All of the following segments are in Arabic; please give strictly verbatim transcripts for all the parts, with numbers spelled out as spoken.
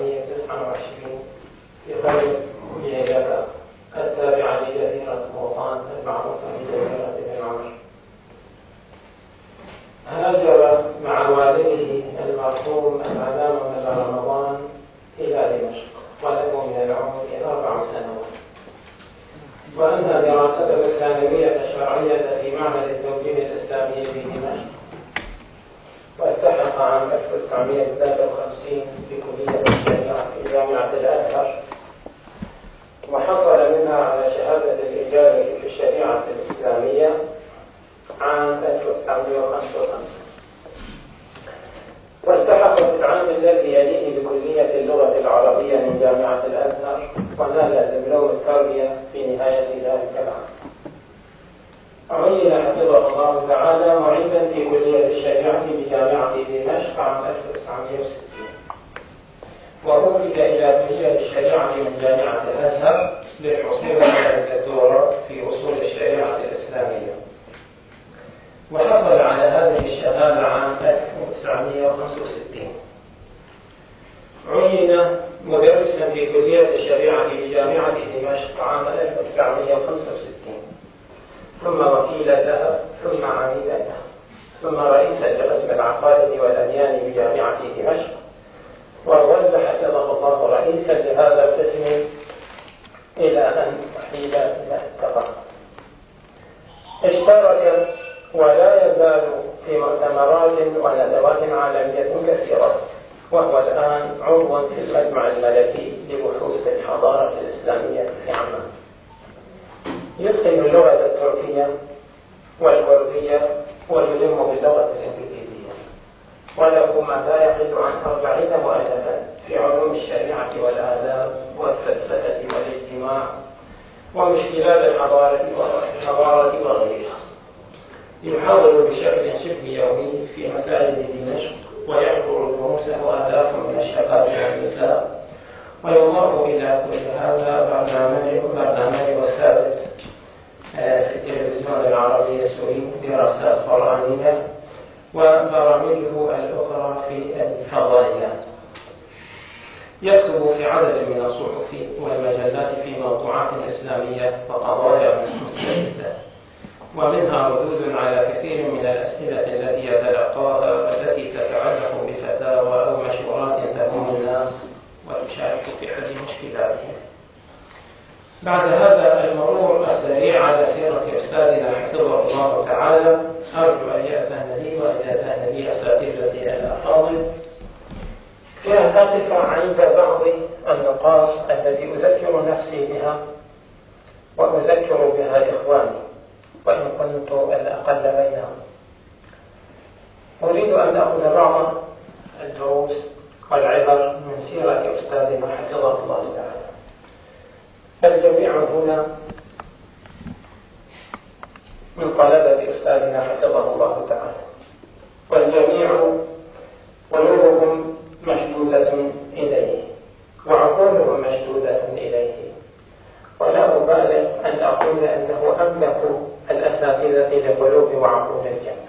وتسعمائة وتسعة وعشرين في قرية ميلاد التابعة لجزيرة موطان المعروفة بجزيرة بن عمر. هاجر مع والده المرحوم العلامة من رمضان إلى دمشق وله من العمر أربع سنوات، وأنهى دراسته الثانوية الشرعية في معهد التوجيه الإسلامي في دمشق، والتحق عام ألف وتسعمائة وثلاثة وخمسين بكلية الشريعة في جامعة الأزهر، وحصل منها على شهادة الإجازة في الشريعة الإسلامية عام ألف وتسعمائة وخمسة وخمسين، والتحق في العام الذي يليه بكلية اللغة العربية من جامعة الأزهر، ونال دبلوم التربية في نهاية ذلك العام. عين حفظه الله تعالى معيدا في كلية الشريعة بجامعة دمشق عام ألف وتسعمائة وستين، وأوفد إلى كلية الشريعة من جامعة الأزهر للحصول على الدكتوراه في أصول الشريعة الإسلامية، وحصل على هذه الشهادة عام ألف وتسعمائة وخمسة وستين. عين مدرسا في كلية الشريعة بجامعة دمشق عام ألف وتسعمائة وخمسة وستين، ثم وكيلا لها، ثم عميدا لها، ثم رئيسا لقسم العقائد والأديان بجامعة دمشق، وظل حفظه الله رئيسا لهذا القسم إلى أن أحيل إلى التقاعد. اشترك ولا يزال في مؤتمرات وندوات عالمية كثيرة، وهو الآن عضو في المجمع الملكي لبحوث الحضارة الإسلامية في عمان. يتقن اللغة التركية والكردية ويلم باللغة الإنجليزية، وله ما لا يقل عن أربعين مؤلفا في علوم الشريعة والآداب والفلسفة والاجتماع ومشكلات الحضارة وغيرها. يحاول بشكل شبه يومي في مساجد دمشق، ويحضر دروسه آلاف من الشباب والنساء، ويضاف إلى كل هذا برنامج برنامج ثابت في التلفزيون العربي السوري دراسات قرآنية، وبرامجه الأخرى في الفضائيات. يكتب في عدد من الصحف والمجلات في موضوعات إسلامية وقضايا مستجدة، ومنها ردود على كثير من الأسئلة التي يتلقاها والتي تتعلق بفتاوى أو مشورات تهم الناس وتشارك في حل مشكلاتهم. بعد هذا المرور السريع على سيرة أستاذنا حفظه الله تعالى، أرجو أن يأذن لي وأن يأذن لي أساتذتي الأفاضل في أن أقف عند بعض النقاط التي أذكر نفسي بها وأذكر بها إخواني، وإن كنت الأقل بينهم. أريد أن أخذ بعض الدروس والعبر من سيرة أستاذنا حفظه الله تعالى. الجميع هنا من طلبة أستاذنا حفظه الله تعالى، والجميع قلوبهم مشدودة إليه وعقولهم مشدودة إليه، ولا أبالغ أن أقول أنه أملك الأساتذة لقلوب وعقول الجميع.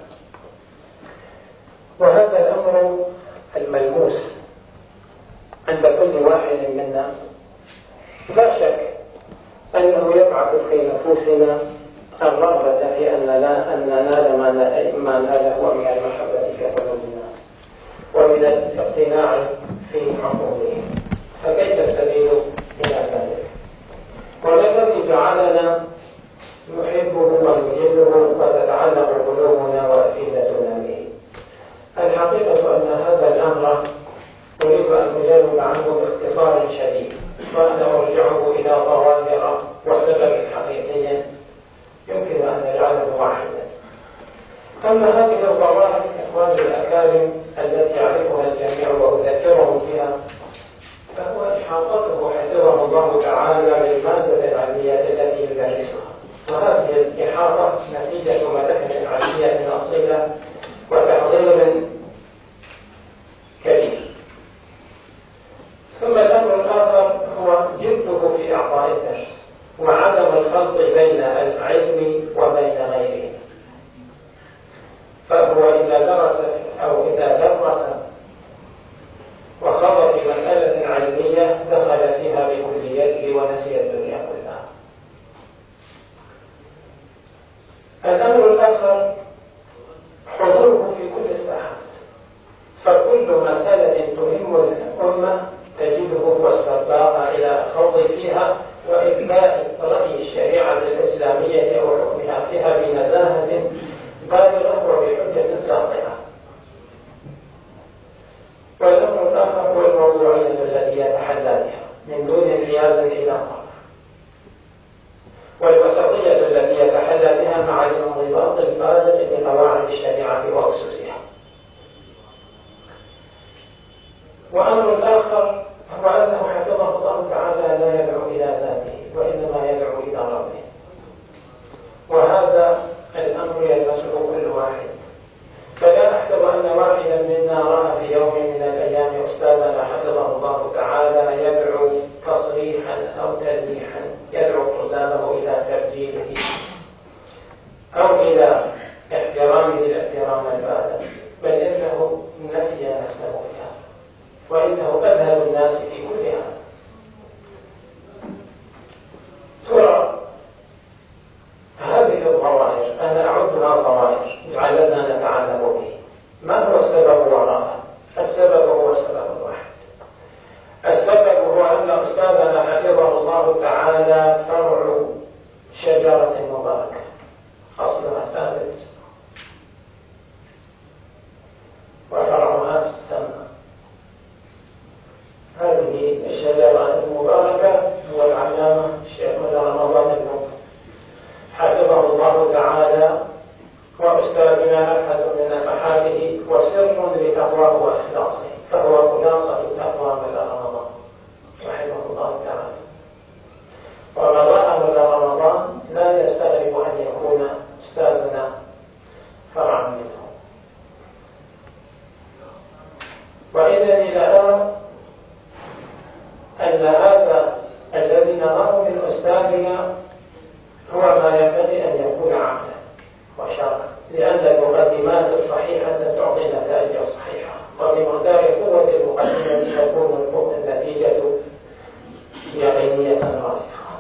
وهذا الأمر الملموس عند كل واحد منا لا شك أنه يبعث في نفوسنا الرغبة في أن لا أن ننال ما ناله من المحبة في قلوب الناس ومن الاقتناع في عقولهم، فكيف السبيل إلى ذلك؟ وما الذي جعلنا نحبه ونجده وتتعلق قلوبنا وأفئدتنا به؟ الحقيقة أن هذا الأمر أريد أن أجاوب عنه باختصار شديد، وأن أرجعه إلى ظواهر وسبب حقيقي يمكن أن نجعله واحدا. أما هذه الظواهر إخواني الأكارم التي يعرفها الجميع وأذكرهم بها، فهو إحاطته حفظه الله تعالى بالمادة العلمية التي يدرسها، وهذه الإحاطة نتيجة مدخل علمية أصيلة وتحضير كبير. ثم الأمر الآخر هو جده في إعطاء الدرس وعدم الخلط بين العلم وبين غيره، فهو إذا درس أو إذا درس وخضر في مسألة علمية وكل مسألة تهم الأمة تجده هو السباق إلى الخوض فيها وإبداء رأي الشريعة الإسلامية أو حكمها فيها بنزاهة بالغة وبحجة ساطعة. والأمر الآخر هو الموضوعية التي يتحلى بها من دون انحياز إلى طرف، والوسطية التي يتحلى بها مع الانضباط البالغ بقواعد الشريعة وأسسها. وأمر الآخر هو أنه حفظه الله تعالى لا يدعو إلى ذاته وإنما يدعو إلى ربه، وهذا الأمر يلمسه كل واحد. فلا أحسب أن واحدا منا رأى في يوم من الأيام أستاذنا حفظه الله تعالى يدعو تصريحا أو تلميحا يدعو طلابه إلى تبجيله أو إلى احترامه الاحترام البالغ، بل إنه نسي نفسه فيها، وإنه أذهب الناس في كل هذا. ترى هذه الظواهر أنا أعدها ظواهر لعلنا نتعلم به. ما هو السبب وراءها؟ السبب هو سبب واحد. السبب هو أن أستاذنا حفظه الله تعالى فرع شجرة مباركة أصلها ثابت وفرعها في السماء. هذه الشجرة المباركة هو العلامة الشيخ رمضان الموت حفظه الله تعالى، وأستاذنا نفحة من نفحاته وسر لتقواه وإخلاصه، فهو خلاصة تقوى من رمضان رحمه الله تعالى. ومن رأى من رمضان لا يستغرب أن يكون أستاذنا فرعا منه. وإنني لأرى أن هذا الذي نراه من أستاذنا هو ما ينبغي أن يكون عقلا وشرعا، لأن المقدمات الصحيحة تعطي النتائج الصحيحة، وبمقدار قوة المقدمة تكون النتيجة يقينية راسخة.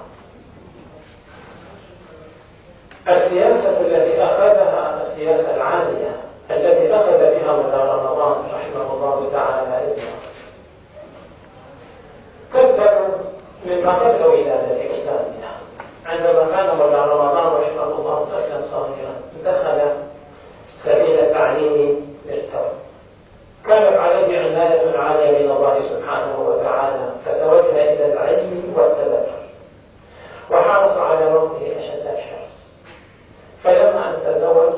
السياسة التي أخذها السياسة العالية التي أخذ بها مدار رمضان رحمه الله تعالى ابنه تبدأ من مقر ولادة أستاذنا. عندما كان مدار رمضان رحمه الله طفلا صغيرا دخل سبيل التعليم للتوبة، كانت عليه عناية عالية من الله سبحانه وتعالى، فتوجه إلى العلم والتذكر وحرص على وقته أشد الحرص. فلما أن تزوج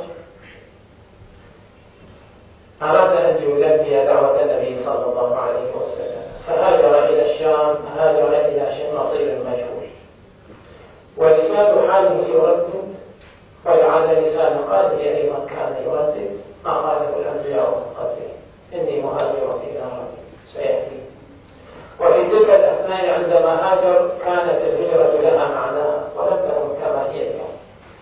أراد أن يلبي دعوة النبي صلى الله عليه وسلم، فهاجر إلى الشام، هاجر إلى مصير مجهول، ولسان حاله يردد، ولعل لسان قلبه أيضا كان يردد ما قاله الأنبياء من قبله: إني مهاجر إلى ربي سيهدي. وفي تلك الأثناء عندما هاجر كانت الهجرة لها معناها ولم تكن كما هي اليوم.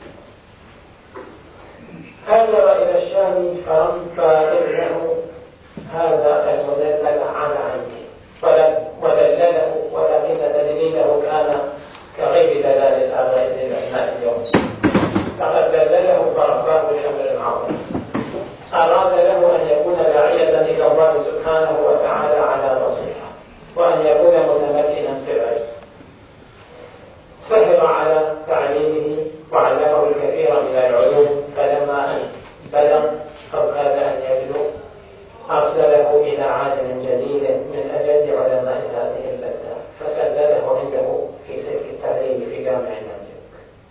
هاجر إلى الشام فرمى ابنه هذا المدلل على عينه ودلله، ولكن دليله كان كغير دلال الآباء للأبناء اليوم، فقد دلله فرباه بأمر عظيم. أراد له أن يكون داعية إلى الله سبحانه وتعالى على بصيرة، وأن يكون متمكنا في العلم. سهر على تعليمه وعلمه الكثير من العلوم، فلما بلغ أو كاد أن يبلغ أرسله إلى عالم جليل من أجل علماء هذه البلدة، فسلله عنده في سلك التعليم في جامع المملوك.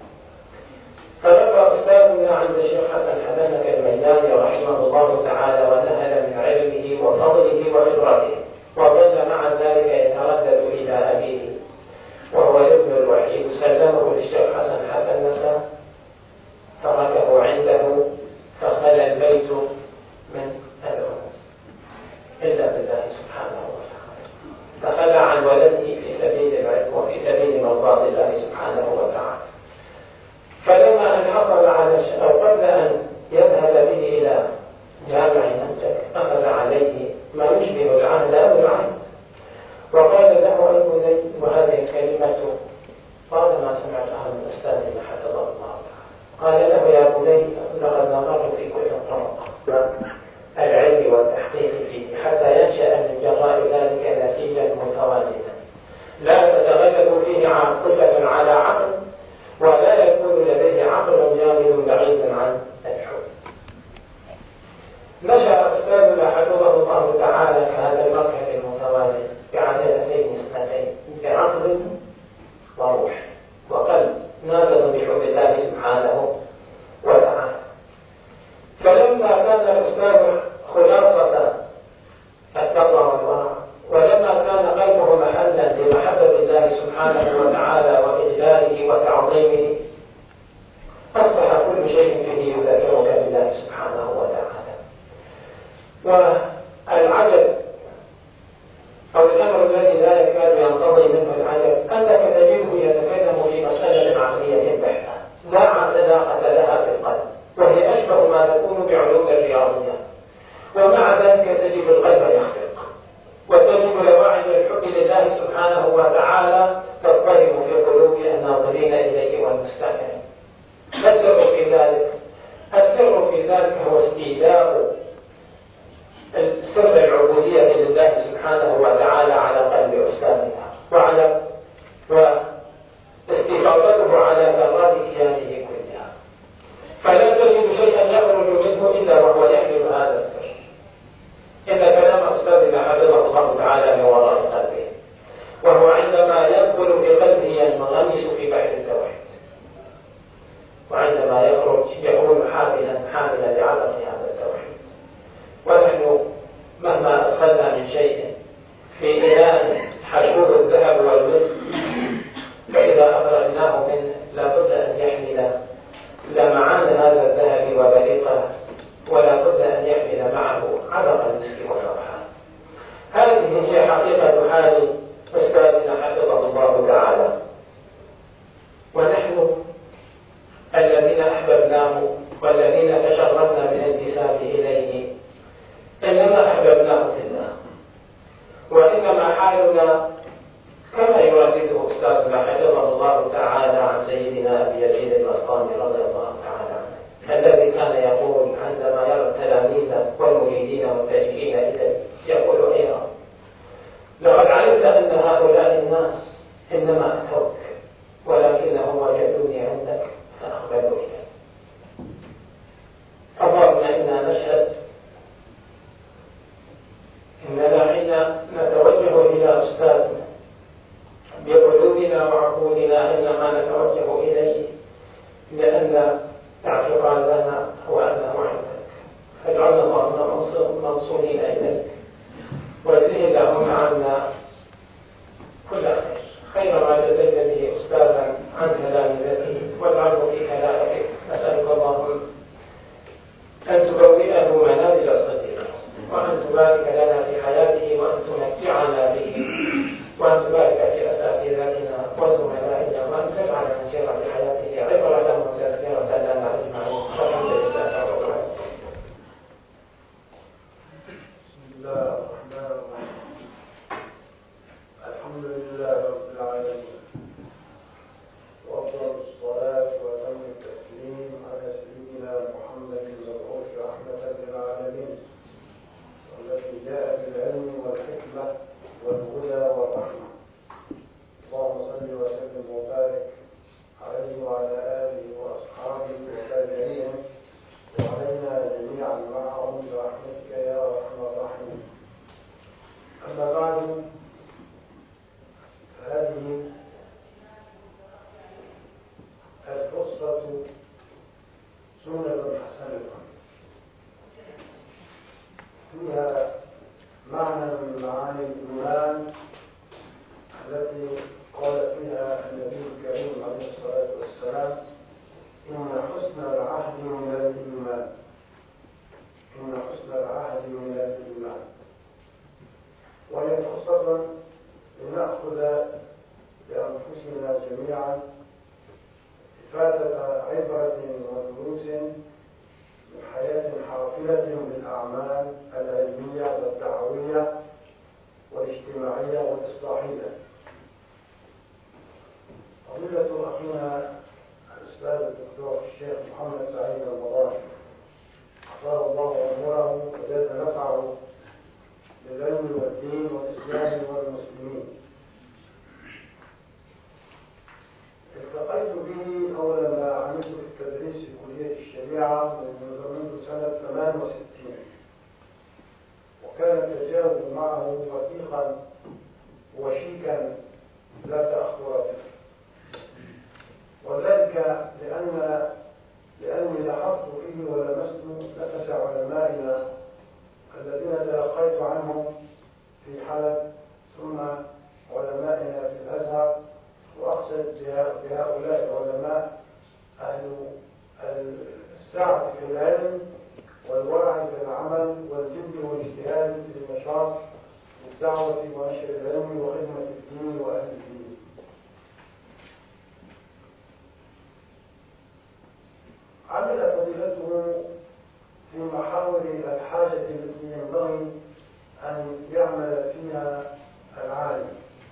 فلقى أستاذنا عند الشيخ حسن حسنك الميلاني رحمه الله تعالى ونهل من علمه وفضله وخبرته، وظل مع ذلك يتردد إلى أبيه وهو الابن الوحيد. سلمه للشيخ حسن حسنك تركه عنده، فخلى البيت من الأنس إلا بالله سبحانه وتعالى، تخلى عن ولده في سبيل العلم وفي سبيل مرضاة الله سبحانه وتعالى. فلما أن حصل على أو قبل أن يذهب به إلى جامع منطق أخذ عليه ما يشبه العهد أو العهد، وقال له: أي بني، وهذه الكلمة طالما سمعتها من أستاذنا حفظه الله تعالى، قال له: يا بني، لقد نظرت في كل الطرق العلم والتحقيق فيه حتى عاطفة على عقل، ولا يكون لديه عقل جامد بعيد عن الحب. نشأ أستاذنا حفظه الله تعالى كهذا المركز المتوالي بعجلتين اثنتين، بعقل وروح وقلب نابض بحب الله سبحانه وتعالى. فلما كان الأستاذ خلاصة التقوى والورع، ولما كان قلبه محلا لمحبة الله سبحانه وتعالى وإجلاله وتعظيمه، أصبح كل شيء فيه يذكرك بالله سبحانه وتعالى. والعجب أو الأمر الذي لا يكاد ينقضي منه العجب أنك تجده يتكلم في مسألة عقلية بحتة لا علاقة لها بالقلب، وهي أشبه ما تكون بعلوم الرياضيات، ومع ذلك تجد القلب يخفق، وتجد لواعد الحب لله سبحانه وتعالى تضطرب في قلوب الناظرين إليه والمستمعين. ما السر في ذلك؟ السر في ذلك هو استيلاء سر العبودية لله سبحانه وتعالى على قلب أستاذنا، وعلى واستفاضته على ذرات كيانه كلها، فلا تجد شيئا يخرج منه إلا وهو يحمل هذا السر. إن كلام أستاذنا حفظه الله تعالى من وراء قلبه، وهو عندما يدخل في قلبه ينغمس في بحر التوحيد، وعندما يخرج يكون حاملا حاملا لعظمة هذا التوحيد. ونحن مهما أدخلنا من شيء في إناء حشوه الذهب والمسك، فإذا أخرجناه منه لابد أن يحمل لمعان هذا الذهب وبريقه، ولا بد أن يحمل معه عرق المسك والروحان. هذه هي حقيقة حال أستاذنا حفظه الله تعالى. ونحن الذين أحببناه والذين تشرفنا بالانتساب إليه إنما أحببناه في الله، وإنما حالنا كما يردده أستاذنا حفظه الله تعالى عن سيدنا أبي يزيد البسطامي رضي الله تعالى عنه، الذي كان يقول عندما يرى التلاميذ والمريدين متجهين إليه يقول: أيها لقد علمت أن هؤلاء الناس إنما أتوك، ولكنهم وجدوني عندك فأقبلوا إليك. اللهم إنا نشهد إننا حين نتوجه إلى أستاذنا بقلوبنا وعقولنا إنما نتوجه إليه لأن اعتقادنا هو أنه عندك، فاجعلنا اللهم منصورين إليك، واجزه اللهم عنا كل خير، خير ما جزيت به أستاذا عن تلامذته واجعله في كلامك. نسألك اللهم أن تبوئه منازل الصديق، وأن تبارك لنا في حياته، وأن تمتعنا به، وأن تبارك في أساتذتنا وزملائنا، وأن تجعل مسير في حياته عبرة وتذكرة لنا أجمعين. والحمد لله رب العالمين. بسم الله الرحمن الرحيم. الحمد لله رب العالمين، وأفضل الصلاة وأتم التسليم على سيدنا محمد المبعوث رحمة للعالمين، والذي جاء بالعلم والحكمة والهدى والرحمة. اللهم صل وسلم وبارك عليه وعلى آله وأصحابه وتابعيهم وعلينا جميعا معهم برحمتك يا أرحم الراحمين. أما بعد، هذه القصة سنة حسنة فيها معنى من معاني الإيمان التي قال فيها النبي الكريم عليه الصلاة والسلام: إن حسن العهد من الإيمان، إن حسن العهد من الإيمان. وهي فرصة لنأخذ بأنفسنا جميعا إفادة عبرة ودروس من حياة حافلة بالأعمال العلمية والدعوية والاجتماعية والإصلاحية. فضيلة أخينا الأستاذ الدكتور الشيخ محمد سعيد رمضان أطال الله عمره وزاد نفعه بالعلم والدين والإسلام والمسلمين، معه رفيقا وشيكا لا تأخر به، وذلك لأن لأني لاحظت فيه ولمست نفس علمائنا الذين تلقيت عنهم في حلب ثم علمائنا في الأزهر، وأقصد بهؤلاء العلماء أهل السعة في العلم والورع في العمل والجد والاجتهاد في النشاط والدعوة ونشر العلم وخدمة الدين وأهل الدين. عمل فضيلته في محاور الحاجة التي ينبغي أن يعمل فيها العالم،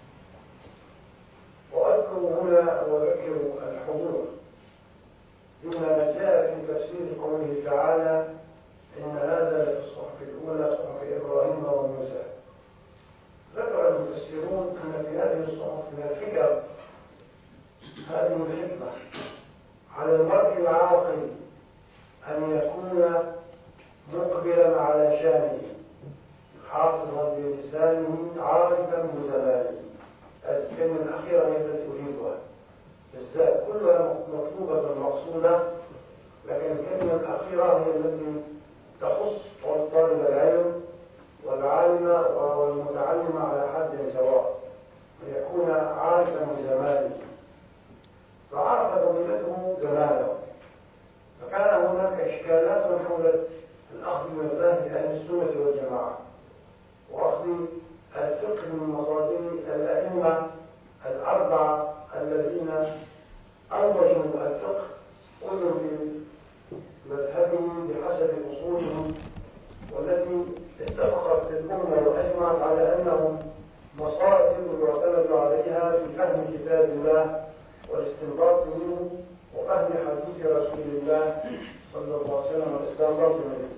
وأذكر هنا وأذكر الحضور بما جاء في تفسير قوله تعالى: إن هذا لفي الصحف الأولى صحف إبراهيم وموسى. ذكر المفسرون أن في هذه الصحف من الفكر هذه الحكمة على المرء العاقل أن يكون مقبلا على شانه حافظا بلسانه عارفا بزمانه. الكلمة الأخيرة هي التي أريدها، بالذات كلها مطلوبة مقصودة، لكن الكلمة الأخيرة هي التي تخص طالب العلم والعالم والمتعلم على حد سواء، ليكون عارفا بزمانه. فعرف فضيلته زمانه، فكان هناك إشكالات حول الأخذ من مذاهب أهل السنة والجماعة وأخذ الفقه من مصادر الأئمة الأربعة الذين أوجهوا الفقه كل بمذهبهم بحسب أصولهم، والتي اتفقت الأمة وأجمعت على أنهم مصادر يعتمد عليها في فهم كتاب الله والاستنباط منه وفهم حديث رسول الله صلى الله عليه وسلم والاستنباط منه.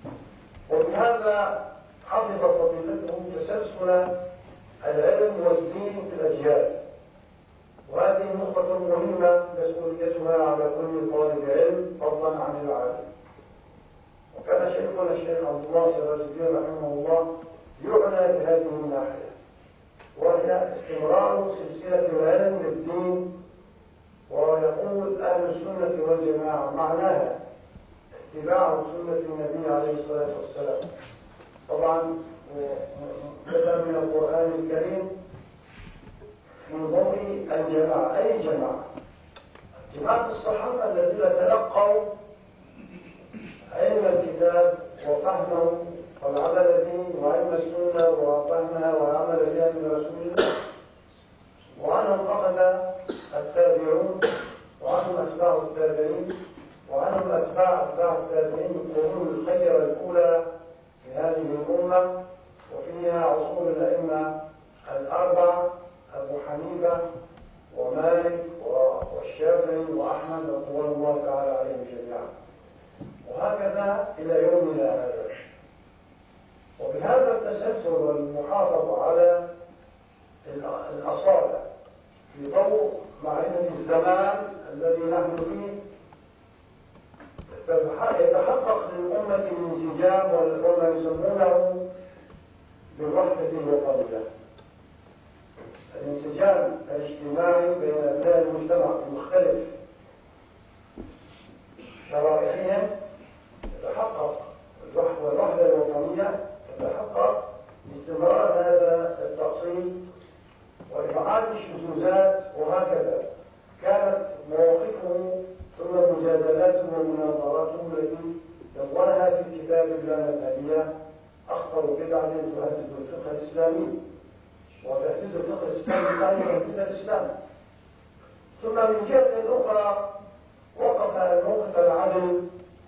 وبهذا حفظ فضيلته تسلسل العلم والدين في الأجيال، وهذه نقطة مهمة مسؤوليتها على كل طالب علم فضلا عن العالم. وكان شيخنا الشيخ عبد الله سراج الدين رحمه الله يعنى بهذه الناحية، وهي استمرار سلسلة العلم للدين. ويقول أهل السنة والجماعة معناها اتباع سنة النبي عليه الصلاة والسلام، طبعا كتب من القرآن الكريم في ضوء الجماعة. أي جماعة؟ جماعة الصحابة الذين تلقوا علم الكتاب وفهمه والعمل به، وعلم السنة وفهمها والعمل بها من رسول الله، وعنهم أخذ التابعون وعنهم أتباع التابعين وعنهم أتباع أتباع التابعين القرون الخيرة الأولى في هذه الأمة، وفيها عصور الأئمة الأربعة أبو حنيفة ومالك والشافعي وأحمد رضوان الله تعالى عليهم جميعا، وهكذا إلى يومنا هذا. وبهذا التسلسل والمحافظة على الأصالة في ضوء معرفة الزمان الذي نحن فيه يتحقق للأمة الانسجام وما يسمونه بالوحدة الوطنية، الانسجام الاجتماعي بين أبناء المجتمع بمختلف شرائحهم يتحقق، والوحدة الوطنية تتحقق باستمرار هذا التقسيم وإبعاد الشذوذات. وهكذا كانت مواقفه ثم مجادلاته ومناظراته التي يضعها في كتاب الله النبي أخطر بدعة تهدد الفقه الإسلامي، وتهديد الفقه الإسلامي لا يهدد الإسلام. ثم من جهة أخرى وقف موقف العدل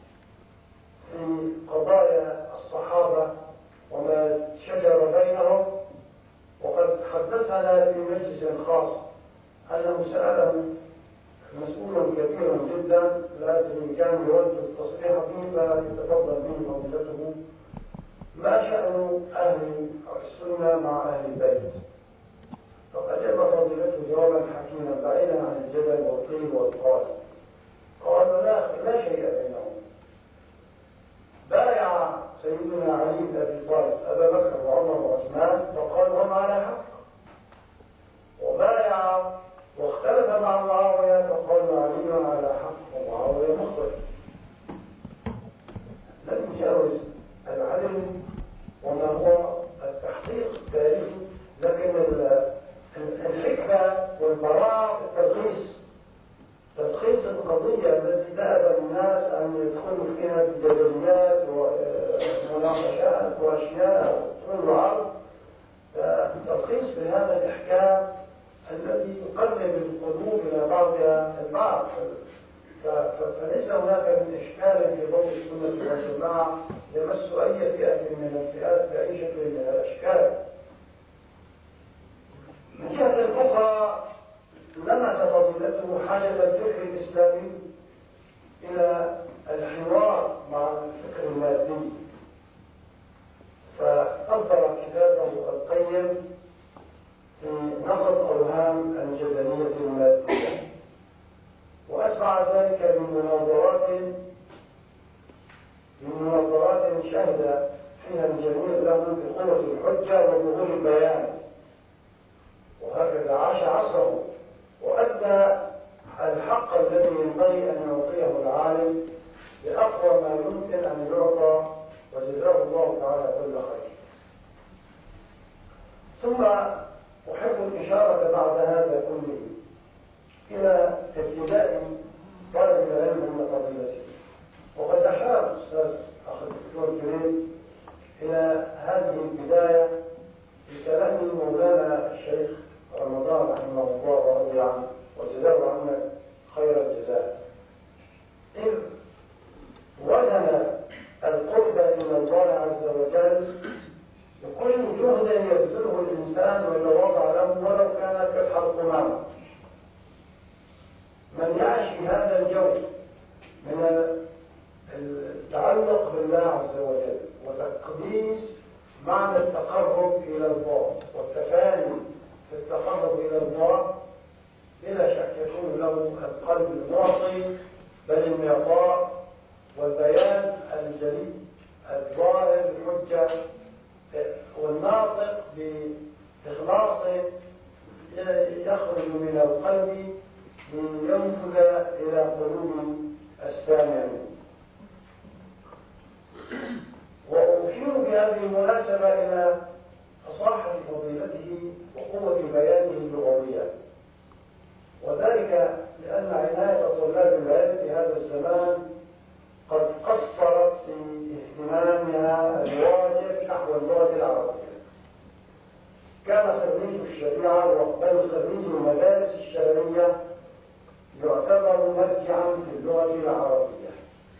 في قضايا الصحابة وما شجر بينهم، وقد حدثنا في مجلس خاص أنه سأله مسؤول كبير جدا لا إن كان يود التصريح فيه فيتفضل به فضيلته: ما شأن أهل السنة مع أهل البيت؟ فأجاب فضيلته جوابا حكيما بعيدا عن الجدل والقيل والقال، قال: لا لا شيء بينهم. بايع سيدنا علي بن أبي طالب أبا بكر وعمر وعثمان فقال هم على حق، وبايع واختلف مع معاوية فقال علي على حق ومعاوية مخطئ. لم يجاوز العدل وما هو التحقيق التاريخي، لكن الحكمة والبراعة في التلخيص، تلخيص القضية التي ذهب الناس أن يدخلوا فيها بجدليات ومناقشات وأشياء طول وعرض، تلخيص بهذا الإحكام الذي يقلب القلوب إلى بعضها البعض. فليس هناك من إشكال في ضوء السنة والجماعة يمس أي فئة من الفئات بأي شكل من الأشكال. من جهة أخرى لمس فضيلته حاجة الفكر الإسلامي إلى الحوار مع الفكر المادي، فأصدر كتابه القيم في نقد أوهام الجدلية المادية، وأتبع ذلك بمناظرات بمناظرات شهد فيها الجميع له بقوة الحجة وظهور البيان، وهكذا عاش عصره وأدى الحق الذي ينبغي أن يعطيه العالم بأقوى ما يمكن أن يعطى، وجزاه الله تعالى كل خير. ثم أحب الإشارة بعد هذا كله إلى ابتداء طالب العلم من فضيلته، وقد أشار الأستاذ أخ الدكتور جريد إلى هذه البداية بكلام مولانا الشيخ رمضان رحمه الله ورضي عنه وجزاه عنا خير الجزاء، إذ وزن القرب إلى الله عز وجل بكل جهد يبذله الإنسان ويتواضع له ولو كانت كالحلقمة. من يعيش في هذا الجو من التعلق بالله عز وجل وتقديس معنى التقرب إلى الله والتفاني في التقرب إلى الله، بلا شك يكون له القلب المعطي بل المعطاء والبيان الجلي الظاهر الحجة والناطق بإخلاص يخرج من القلب لينفذ إلى قلوب السامعين. وأشير بهذه المناسبة إلى فصاحة فضيلته وقوة بيانه اللغوية، وذلك لأن عناية طلاب العلم في هذا الزمان قد قصرت في اهتمامها الواجب نحو اللغة العربية. كان خريج الشريعة بل خريج المدارس الشرعية يعتبر مرجعا في اللغة العربية.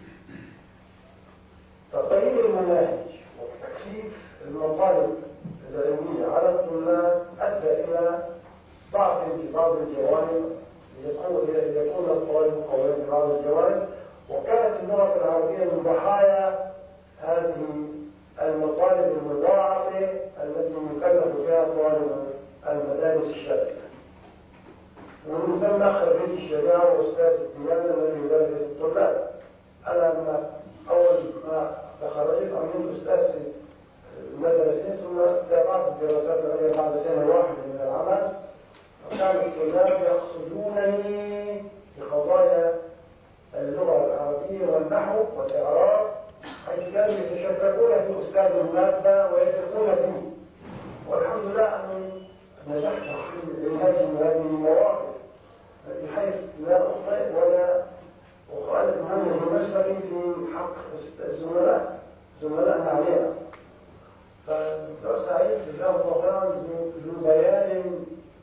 تغيير المناهج وتكثيف المطالب العلمية على الطلاب أدى إلى ضعف في بعض الجوانب ليكون الطالب قويا في بعض الجوانب، وكانت اللغة العربية من ضحايا هذه المطالب المضاعفة التي يكلف فيها طالب المدارس الشرعية. ومن ثم خريج الشريعة وأستاذ الديانة الذي يدرس الطلاب. أنا لما أول ما تخرجت عملت أستاذ في المدرسين ثم تابعت الدراسات العليا بعد سنة واحدة من العمل، وكان الطلاب يقصدونني بقضايا اللغة العربية والنحو والإعراب، حيث كانوا يتشككون في أستاذ المادة ويثقون فيه. والحمد لله أني نجحت في العلاج من هذه المواقف بحيث لا أخطئ ولا أخالف منهج المسلكي في حق الزملاء زملائنا علينا. فالدكتور سعيد جزاه الله خيرا ذو بيان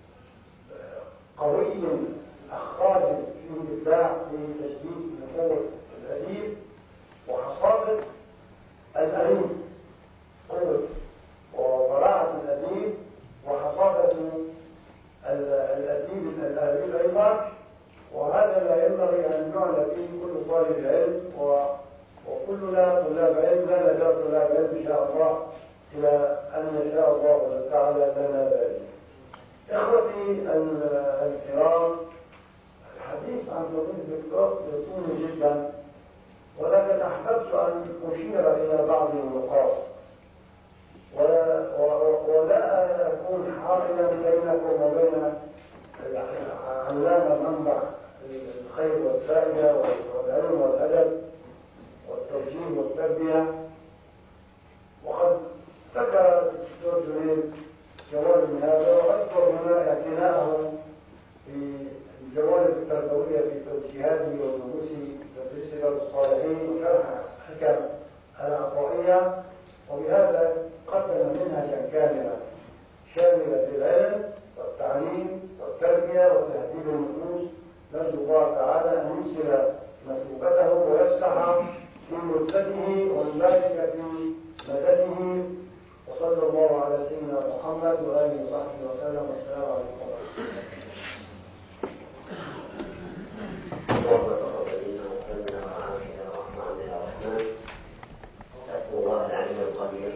قوي أخاذ في الإبداع في تجديد نفوذ الأديب وحصافة الأديب، قوة وبراعة الأديب وحصافة الأديب الأديب أيضا. وهذا لا ينبغي أن نعنى فيه كل طالب علم، وكلنا طلاب علم، لا نزال طلاب علم إن شاء الله إلى أن يشاء الله تعالى لنا ذلك. إخوتي الكرام، الحديث عن فضيلة الدكتور يطول جدا، ولكن أحببت أن أشير إلى بعض النقاط ولا أكون حائلا بينكم وبين علامة منبع الخير والفائدة والعلم والأدب والتوجيه والتربية. وقد ذكر الدكتور جنيد جوانب من هذا، وأذكر هنا اعتناءه بالجوانب التربوية في توجيهاته ودروس تدريس رياض الصالحين وشرح حكم العطائية، وبهذا قدم منهجا كاملا شاملا للعلم والتعليم والتربية وتهذيب النفوس. نرجو الله تعالى أن ينزل مسلوكته ويفتح في مدته ويبارك في مدته. وصلى الله على سيدنا محمد وآله وصحبه وسلم، والسلام عليكم ورحمة الله. أسأل الله العلي القدير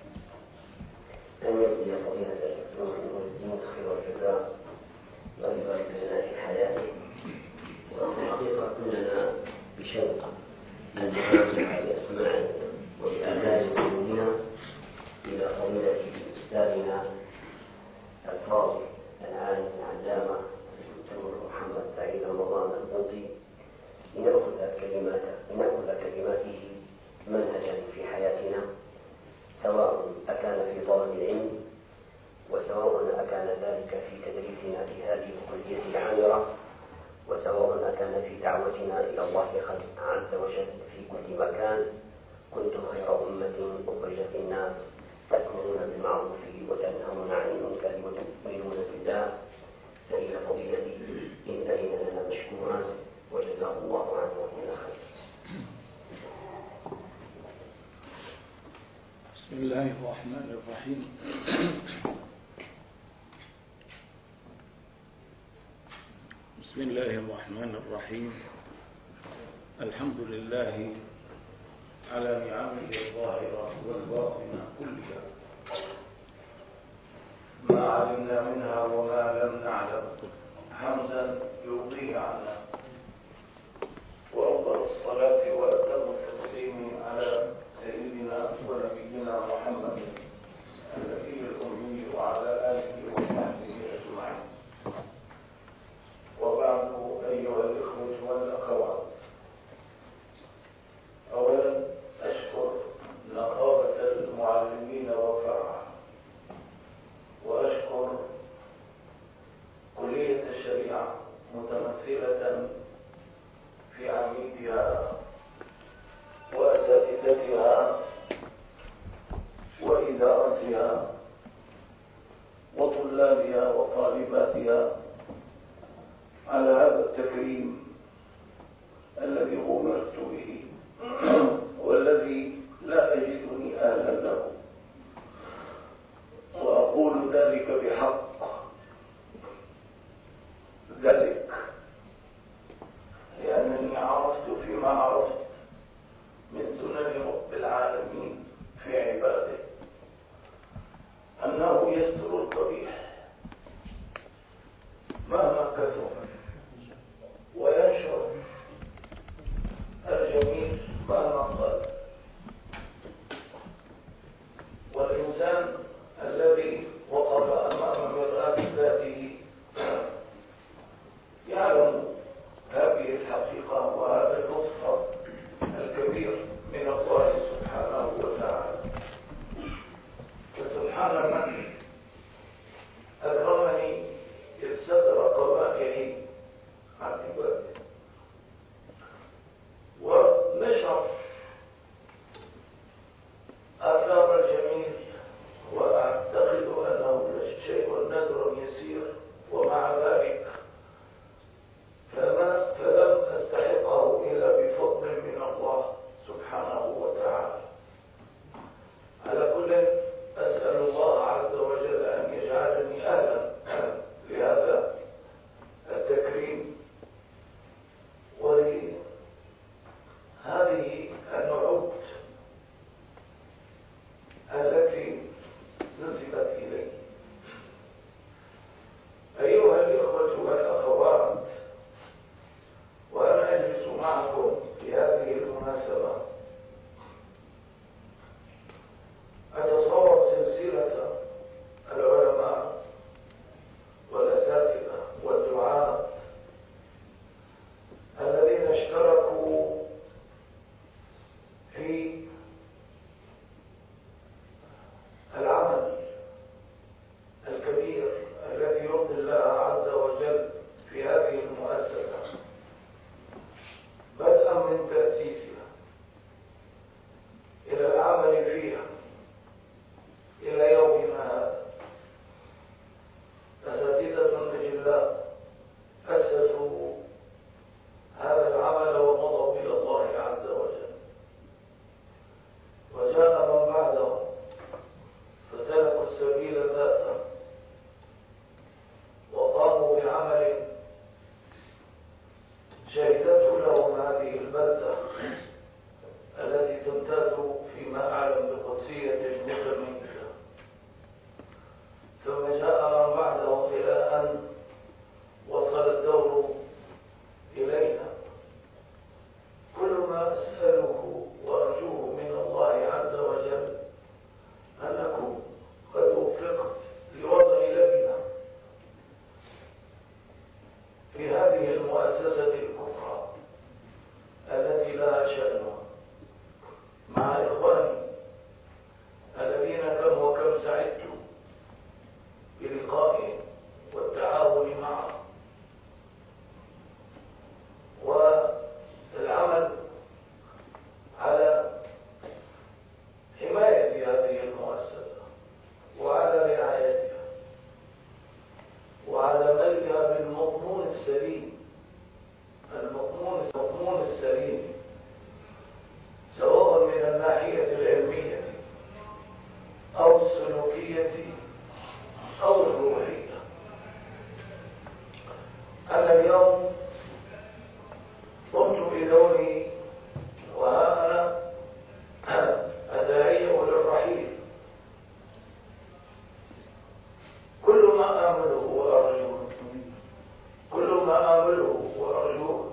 أن يبني فضيلة الدكتور والدين خير الجزاء ويبارك لنا في حياته. والحقيقة كلنا بشوق ننتظر بأسماعنا وبآذان قلوبنا إلى فضيلة أستاذنا الفاضل العالم العلامة الدكتور محمد سعيد رمضان القوطي لنأخذ كلماته لنأخذ كلماته منهجا في حياتنا، سواء أكان في طلب العلم وسواء أكان ذلك في تدريسنا في هذه الكلية العامرة، وسواء أكان في دعوتنا إلى الله عز وجل في كل مكان. كنتم خير أمة أخرجت للناس تأمرون بالمعروف وتنهون عن المنكر وتؤمنون بالله. سيد فضيلتي إن أذن لنا مشكورا وجزاه الله عنه كل خير. بسم الله الرحمن الرحيم. بسم الله الرحمن الرحيم. الحمد لله على نعمه الظاهرة والباطنة كلها، ما علمنا منها وما لم نعلم، حمدا يرضيه عنا. وأفضل الصلاة وأتم التسليم على سيدنا ونبينا محمد النبي الأمي وعلى آله وصحبه أجمعين. وبعد، أيها الإخوة والأخوات، أولا أشكر نقابة المعلمين وفرعها، وأشكر كلية الشريعة متمثلة في عميدها وأساتذتها وإدارتها وطلابها وطالباتها على هذا التكريم الذي أمرت به والذي لا أجدني أهلا له. وأقول ذلك بحق ذلك لأنني عرفت فيما عرفت من سنن رب العالمين في عباده أنه يستر القبيح مهما كثر وينشر الجميل مهما قل. والإنسان الذي وقف أمام مرآة ذاته يعلم هذه الحقيقة وهذا اللطف الكبير من الله سبحانه وتعالى. فسبحان من أكرمني إذ ستر قبائحي أن وصل الدور إلينا. كل ما أسأله وأرجوه من الله عز وجل أنكم قد وفقت لوضع لبنة في هذه المؤسسة الكبرى التي لها شأنها مع إخواني الذين كم وكم سعدت بلقائهم والتعاون معهم والعمل على حماية هذه المؤسسة وعلى رعايتها وعلى ملئها بالمضمون السليم المضمون المضمون السليم سواء من الناحية العلمية أو السلوكية أو الروحية. أنا اليوم قمت بدوري وأنا أدعي للرحيل. كل ما آمله وأرجوه كل ما آمله وأرجوه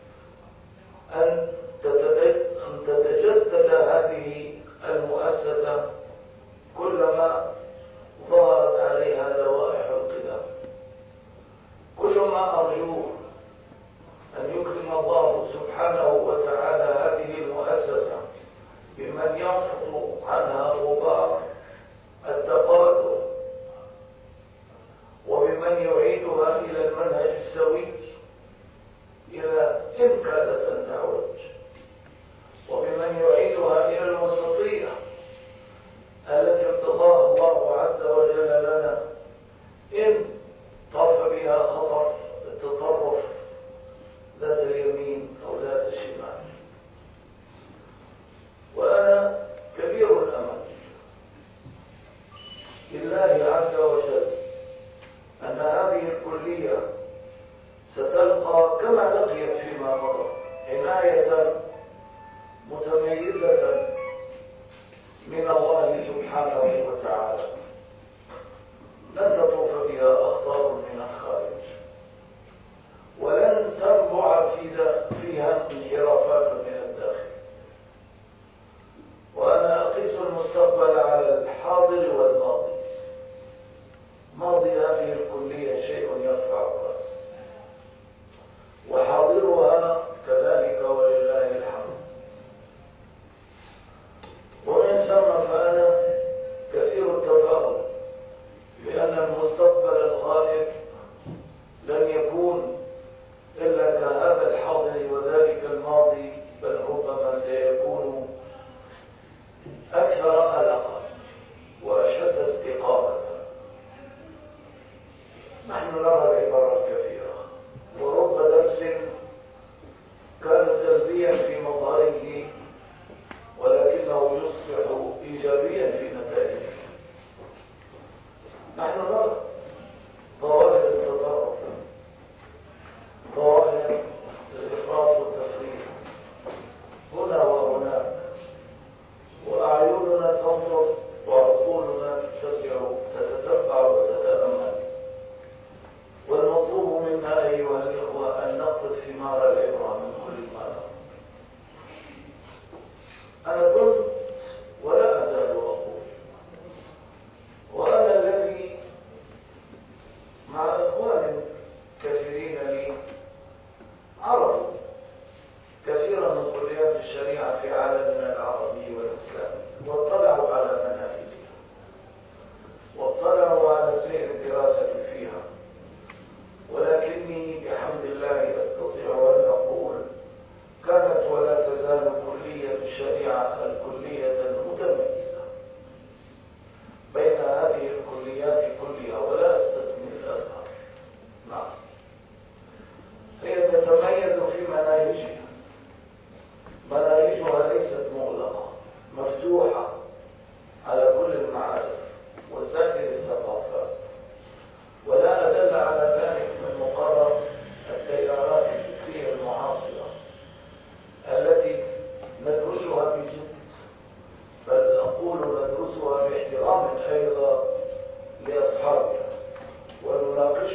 أن تتجدد هذه المؤسسة كلما ظهرت عليها لوائح القدم. كل ما أرجوه أن يكرم الله سبحانه وتعالى هذه المؤسسة بمن ينفض عنها غبار التقادم وبمن يعيدها إلى المنهج السوي إذا إن كادت أن تعوج وبمن يعيدها إلى الوسطية التي ارتضاها الله عز وجل لنا إن طاف بها خطر التطرف ذات اليمين أو ذات الشمال. وأنا كبير الأمل لله عز وجل أن هذه الكلية ستلقى كما لقيت فيما مضى عناية متميزة من الله سبحانه وتعالى لن تطوف بها أخطار من الخارج ولن تنبع فيها انحرافات من الداخل. وأنا أقيس المستقبل على الحاضر والماضي. ماضي هذه الكلية شيء يرفع الرأس وحاضرها كذلك ولله الحمد. ومن ثم فأنا كثير التفاؤل بأن المستقبل القادم لن يكون إلا كهذا الحاضر وذلك الماضي، بل ربما سيكون أكثر قلقا وأشد استقامة. نحن نرى العبارة الكثيرة ورب درس كان سلبيا في مظهره ولكنه يصبح إيجابيا في نتائجه. نحن نرى ظواهر التطرف، ظواهر الإفراط والتفريط هنا وهناك، وأعيننا تنظر وعقولنا تتتبع وتتأمل. والمطلوب منا أيها الإخوة أن نقصد ثمار العبرة من كل ما نرى. أنا كنت ولا أزال أقول وأنا الذي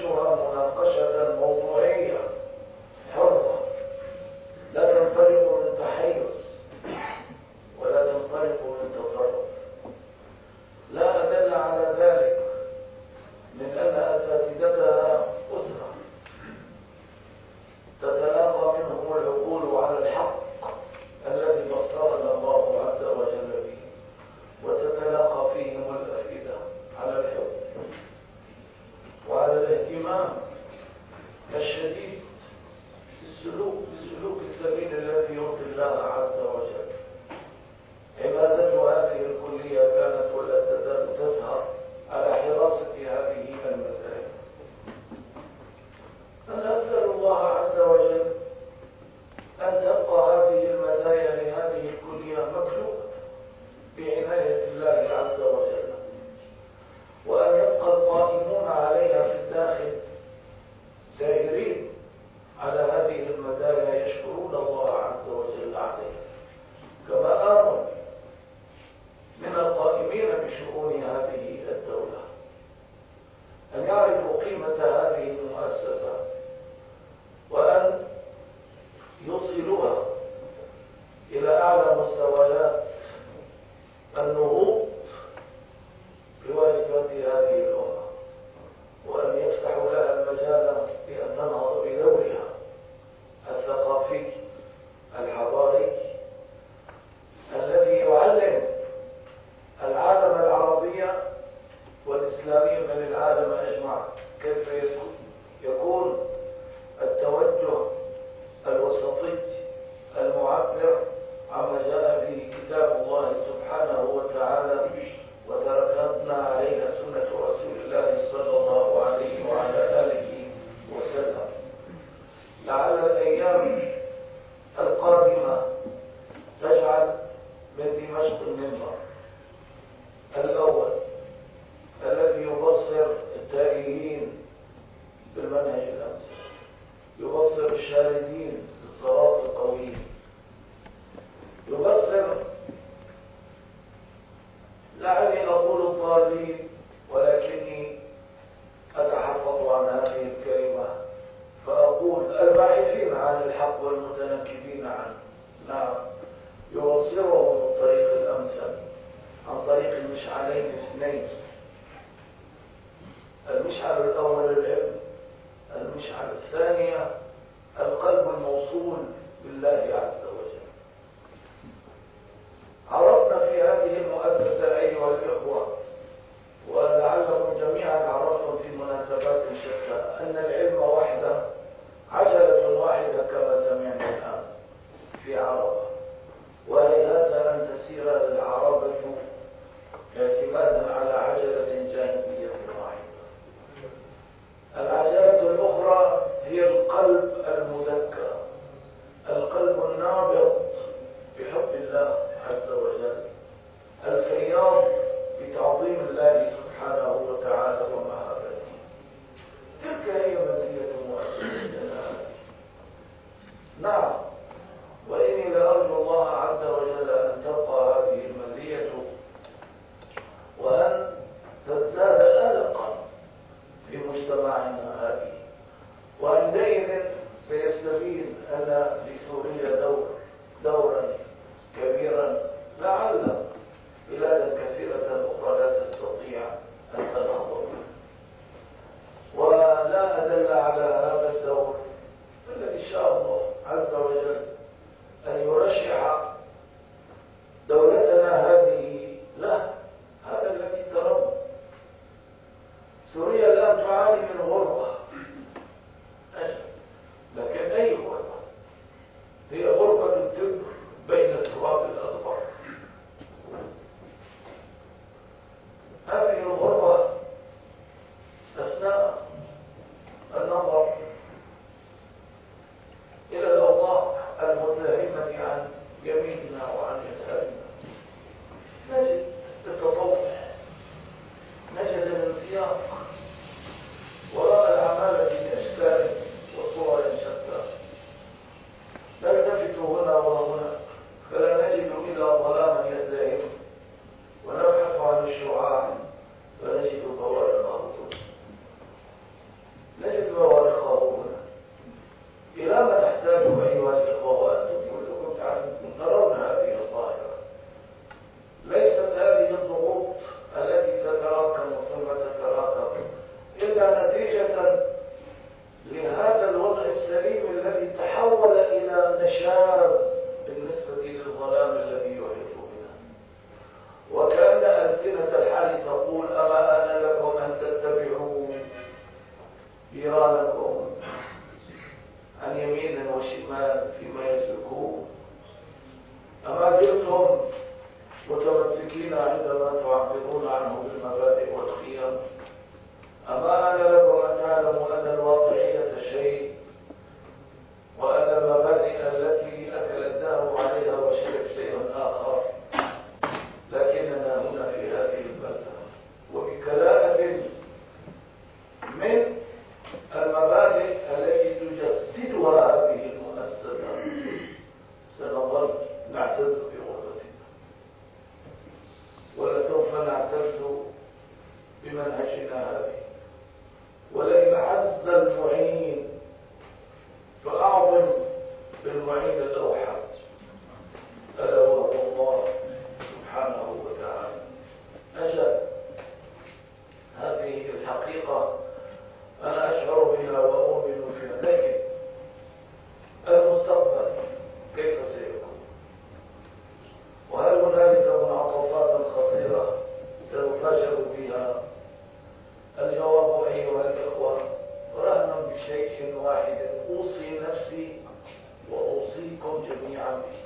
نناقشها مناقشة موضوعية حرة لا تنطلق من تحيز ولا تنطلق من تطرف. لا أدل على ذلك من أن أساتذتها أسرة تتلاقى منهم العقول على الحق الذي بصرنا الله عز وجل به، وتتلاقى فيهم الأفئدة على الحب وعلى الاهتمام الشديد بالسلوك بالسلوك السبيل الذي يرضي الله عز وجل. عبادة هذه الكلية كانت ولا تزال تظهر على حراسة هذه المسائل. أنا أسأل الله عز وجل أن تبقى هذه المزايا لهذه الكلية مخلوقة بعناية الله عز وجل، وأن يبقى القائمون عليها في الداخل سائرين على هذه المزايا يشكرون الله عز وجل عليها، كما آمن من القائمين بشؤون هذه الدولة أن يعرفوا قيمة هذه المؤسسة وأن يوصلوها إلى أعلى مستويات النهوض بواجبات هذه الأمة، وأن يفتحوا لها المجال بأن تنهض بدورها الثقافي الحضاري الذي يعلم العالم العربي والإسلامي بل العالم أجمع كيف يكون التوجه الوسطي المعبر عما جاء به كتاب الله سبحانه وتعالى وتركنا عليها سنة رسول الله صلى الله عليه وعلى آله وسلم. لعل الأيام القادمة تجعل من دمشق المنبر الأول الذي يبصر التائهين بالمنهج الأمثل، يبصر الشاردين بالصراط القويم، يبصر لعلي أقول الضالين ولكني أتحفظ عن هذه الكلمة فأقول الباحثين عن الحق والمتنكبين عنه. نعم، يبصرهم الطريق الأمثل عن طريق المشعلين الاثنين، المشعل الأول العلم، المشعل الثانية القلب الموصول بالله عز وجل. عرفنا في هذه المؤسسة أيها الإخوة ولعلكم جميعا عرفتم في مناسبات شتى أن العلم وحده عجلة واحدة كما سمعنا الآن في عربة، وهيهات أن تسير العربة اعتمادا على عجلة جانبية واحدة. العجلة الأخرى هي القلب المذكى، القلب النابض بحب الله عز وجل، الفياض بتعظيم الله سبحانه وتعالى ومهابته. تلك هي مزية مؤسستنا هذه. نعم، وإني لأرجو الله عز وجل أن تبقى هذه المزية وأن تزداد ألقا في مجتمعنا هذه، وعندئذ سيستبين أن لسوريا دور دورا كبيرا لعل بلادا كثيرة أخرى لا تستطيع أن تنهض به. ولا أدل على هذا الدور الذي شاء الله عز وجل أن يرشح دولتنا هذه له، هذا الذي ترون. سوريا الآن تعاني من غربة، لكن أي غربة؟ هي غربة التبر بين التراب الأخضر. هذه الغربة أثناء النظر إلى الأوضاع المتهمة عن يميننا وعن يسارنا نجد التطور، نجد الانسياق وراء العمالة بأشكال وصور شتى. نلتفت نظرة لهذا الوضع السليم الذي تحول إلى نشاز بالنسبة للظلام الذي يحيط بنا. وكأن ألسنة الحال تقول أما آن لكم أن تتبعوا جيرانكم عن يمين وشمال فيما يسلكون؟ أما زلتم متمسكين عندما تعبرون عنه بالمبادئ والقيم؟ أما آن لكم أن تعلموا أن الواقعية شيء وأن المبادئ التي أكل الدهر عليها وشرب شيء آخر؟ لكننا هنا في هذه البلدة وبكلاءة من المبادئ التي تجسدها هذه المؤسسة سنظل نعتز بغربتنا، ولسوف نعتز بمنهجنا هذه. ولئن عز المعين فأعظم بالمعين الأوحد ألا وهو الله سبحانه وتعالى. أجل هذه الحقيقة أنا أشعر بها وأؤمن بها، لكن المستقبل كيف سيكون؟ وهل هنالك منعطفات خطيرة سنفاجأ بها؟ الجواب أيها الإخوة رهن بشيء واحد أوصي نفسي وأوصيكم جميعا به.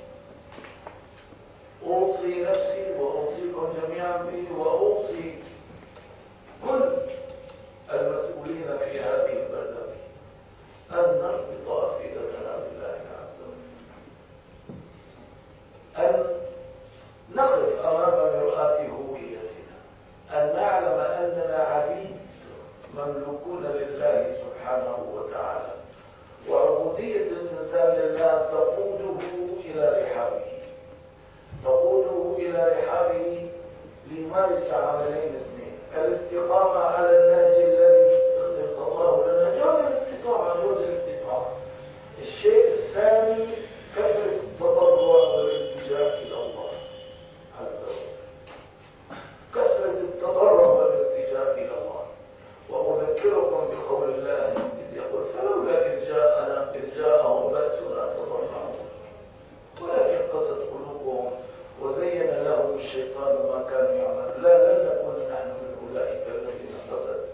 أوصي نفسي وأوصيكم جميعا به، وأوصي كل المسؤولين في هذه البلدة أن نربط أفئدتنا بالله عز وجل، أن نقف أمام مرآة هويتنا، أن نعلم أننا عبيد مملوكون لله سبحانه وتعالى، وعبودية الإنسان لله تقوده إلى رحابه، تقوده إلى رحابه ليمارس عملين اثنين: الاستقامة على النهج الذي ارتضاه لنا، جوز الاستطاعة جوز الاستطاعة. الشيء الثاني كثرة التضرع والالتجاء إلى الله عز وجل، كثرة التضرع والالتجاء إلى الله. وأذكركم بقول الله إذ يقول فلولا إذ جاءنا إذ جاءهم بأسنا تضرعوا ولكن قست قلوبهم وزين لهم الشيطان ما كانوا يعملون. لا لن نكون نحن من أولئك الذين قست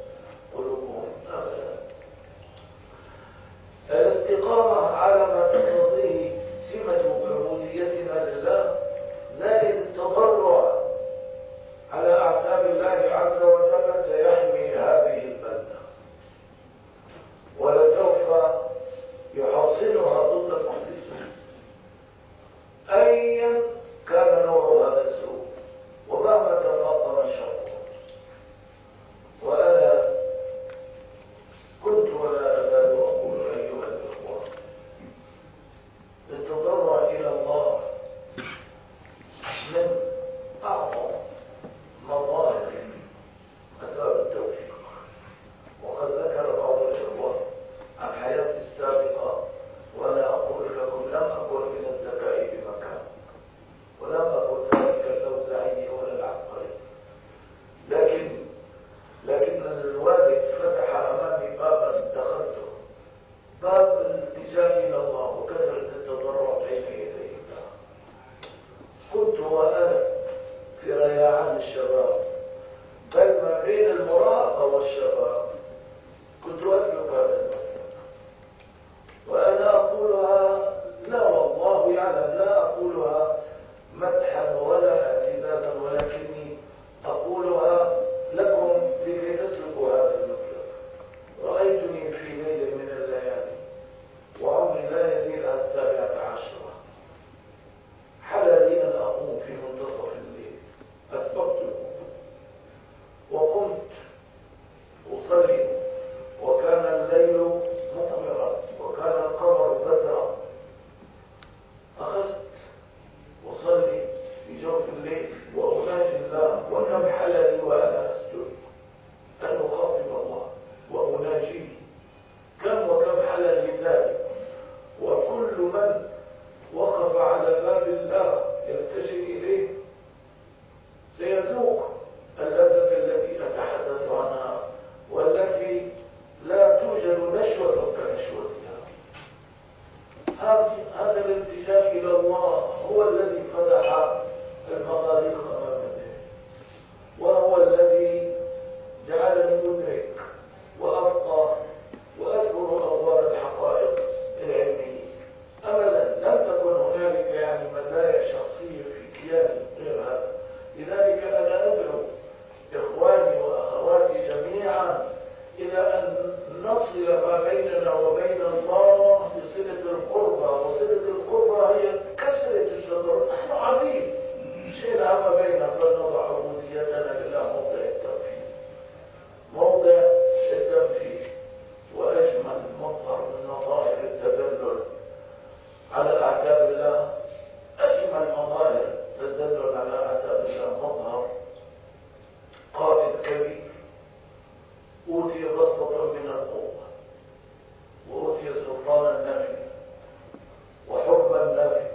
بسطة من القوة، وأوتي سلطان النبي وحكم النبي،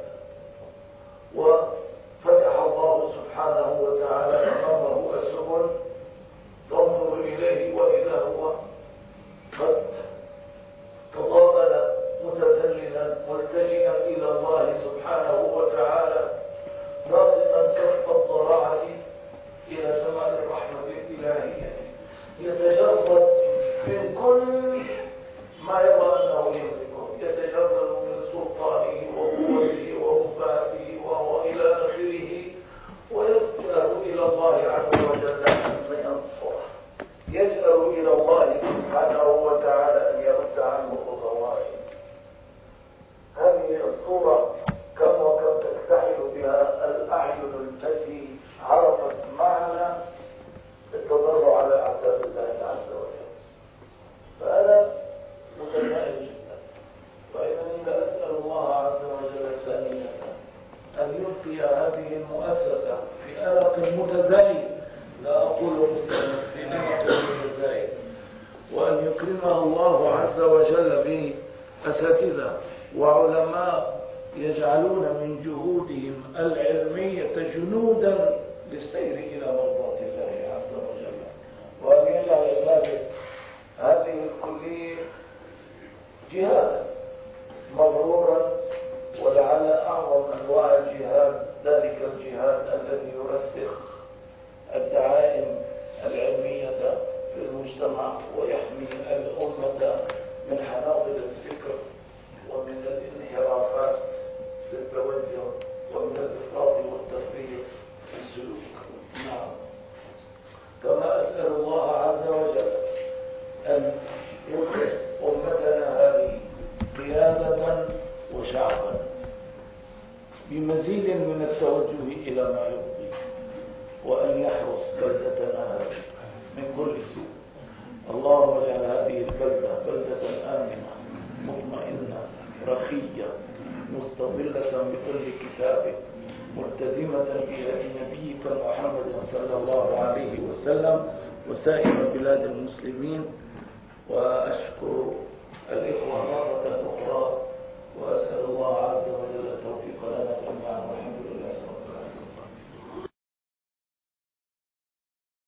وفتح الله سبحانه وتعالى أمامه السبل تنظر إليه وإذا هو قد تضامن متذللا ملتجئا إلى الله سبحانه وتعالى راسخا كف الضراعة إلى سماء الرحمة الإلهية، يتجرد من كل ما يرى أنه يملكه، يتجرد من سلطانه وقوته ومباته وهو إلى آخره، ويسأل إلى الله عز وجل أن ينصره، يسأل إلى الله سبحانه وتعالى أن يرد عنه خطواته. هذه الصورة كم وكم تكتحل بها الأعين التي عرفت معنى التضرع على أعداء الله عز وجل. فأنا متفائل جدا، وإنني لأسأل الله عز وجل ثانية أن يلقي هذه المؤسسة في أرق متزايد، لا أقول في أرق متزايد، وأن يكرمها الله عز وجل بأساتذة وعلماء يجعلون من جهودهم العلمية جنودا للسير إلى مرضاة الله عز وجل، وأن يجعل ذلك هذه الكلية جهادا مبرورا، ولعل أعظم أنواع الجهاد ذلك الجهاد الذي يرسخ الدعائم العلمية في المجتمع ويحمي الأمة من حناظر الفكر ومن الانحرافات في التوجه ومن الإفراط والتفريط في السلوك. نعم. كما أسأل الله عز وجل أن يخلص أمتنا هذه قيادة وشعبا بمزيد من التوجه إلى ما يرضي، وأن يحرس بلدتنا هذه من كل سوء. اللهم اجعل هذه البلدة بلدة آمنة مطمئنة رخية مستظلة بكل كتابك ملتزمة بهدي نبيك محمد صلى الله عليه وسلم وسائر بلاد المسلمين. وأشكر